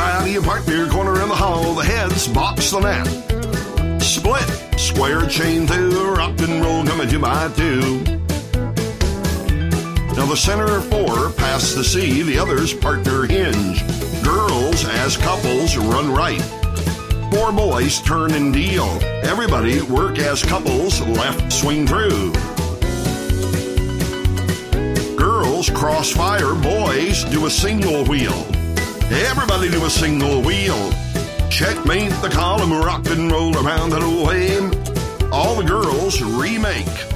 Everybody apart near corner in the hall. The heads box the net. Split, square chain two, rock and roll coming to by two. Now the center four pass the C, the others partner hinge. Girls as couples run right. Four boys turn and deal. Everybody work as couples, left swing through. Girls crossfire, boys do a single wheel. Everybody do a single wheel. Checkmate the column, rock and roll around and away. All the girls remake.